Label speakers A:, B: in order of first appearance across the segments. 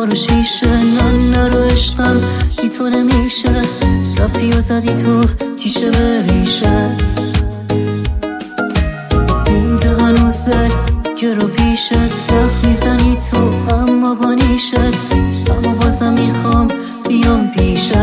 A: بخار و شیشه، نه رو عشقم بی تو نمیشه. رفتی و زدی تو تیشه به ریشه، مونده هنوز دل که رو پیشت. زخم میزنی تو اما با نیشت، اما بازم میخوام بیام پیشت.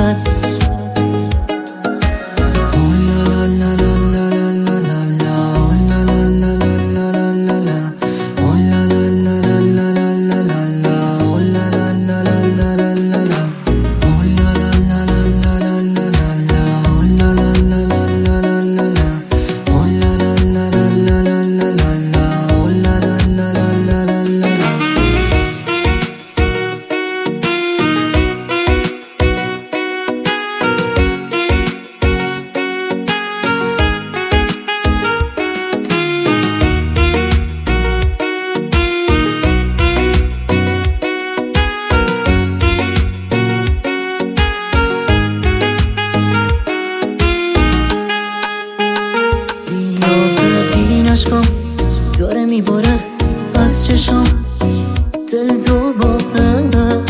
A: عشقم داره میباره از چشم، دل دوباره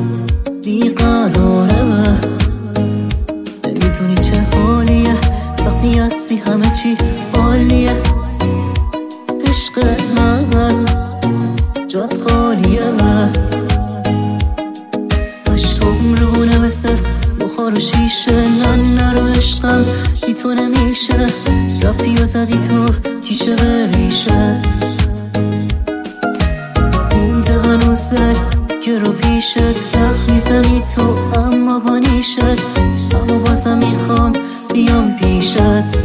A: بیقراره. نمیدونی چه حالیه وقتی هستی همه چی عالیه. عشق من جات خالیه، عشقم رونه مثل بخار و شیشه، نه رو عشقم بی تو نمیشه. رفتی و زدی تو تیشه به ریشه، مونده هنوز دل که رو پیشت. زخم میزنی تو اما با نیشت، اما بازم میخوام بیام پیشت.